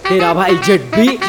तेरा भाई जेट भी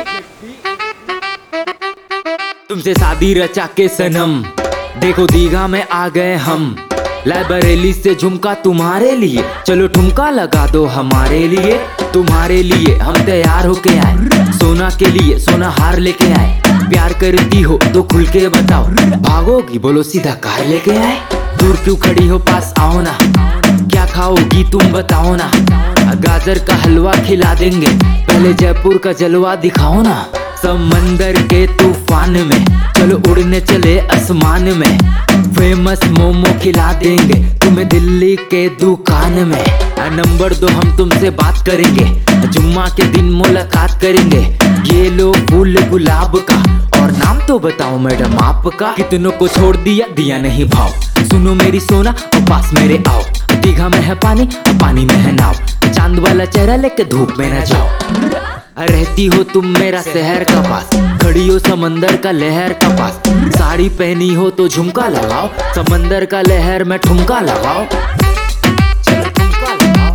तुमसे शादी रचा के सनम, देखो दीघा में आ गए हम। लाइब्रेरी से झुमका तुम्हारे लिए, चलो ठुमका लगा दो हमारे लिए। तुम्हारे लिए हम तैयार होके आए, सोना के लिए सोना हार लेके आए। प्यार करती हो तो खुल के बताओ, भागोगी बोलो सीधा कार लेके आए। दूर क्यों खड़ी हो पास आओ ना, क्या खाओगी तुम बताओ ना। गाजर का हलवा खिला देंगे, पहले जयपुर का जलवा दिखाओ ना। समंदर के तूफान में चलो उड़ने चले आसमान में। फेमस मोमो खिला देंगे तुम्हें दिल्ली के दुकान में। नंबर दो हम तुमसे बात करेंगे, जुम्मा के दिन मुलाकात करेंगे। ये लो फूल गुलाब का, और नाम तो बताओ मैडम आपका। कितनों को छोड़ दिया दिया नहीं भाव, सुनो मेरी सोना और पास मेरे आओ। दीघा में है पानी और पानी में है नाव, चांद वाला चेहरा लेके धूप में न जाओ। रहती हो तुम मेरा शहर का पास, खड़ी हो समंदर का लहर का पास। साड़ी पहनी हो तो झुमका लगाओ, समंदर का लहर में ठुमका लगाओ। चलो ठुमका लगाओ,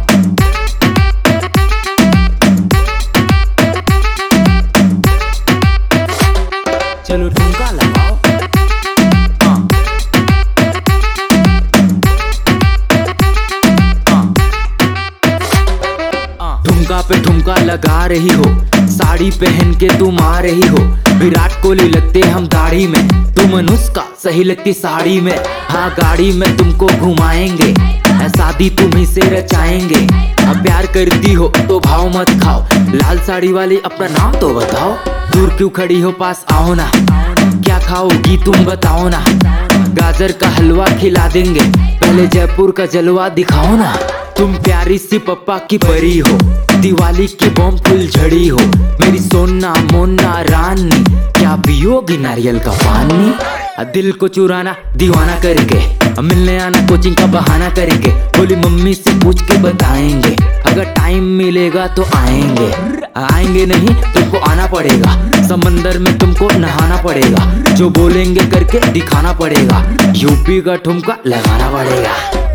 चलो ठुमका लगाओ। ठुमका पे ठुमका लगा रही हो, साड़ी पहन के तुम आ रही हो। विराट कोहली लगते हम दाढ़ी में, तुम अनुष्का सही लगती साड़ी में। हाँ गाड़ी में तुमको घुमाएंगे, शादी तुम्ही से रचाएंगे। अब प्यार करती हो तो भाव मत खाओ, लाल साड़ी वाली अपना नाम तो बताओ। दूर क्यों खड़ी हो पास आओ ना, क्या खाओगी तुम बताओ ना। गाजर का हलवा खिला देंगे, पहले जयपुर का जलवा दिखाओ ना। तुम प्यारी सी पप्पा की परी हो, दिवाली की बम फुल झड़ी हो। मेरी सोना मोना रानी, क्या पियोगी नारियल का पानी। दिल को चुराना दीवाना करेंगे, मिलने आना कोचिंग का बहाना करेंगे। बोली मम्मी से पूछ के बताएंगे, अगर टाइम मिलेगा तो आएंगे। आएंगे नहीं तुमको आना पड़ेगा, समंदर में तुमको नहाना पड़ेगा। जो बोलेंगे करके दिखाना पड़ेगा, यूपी का ठुमका लगाना पड़ेगा।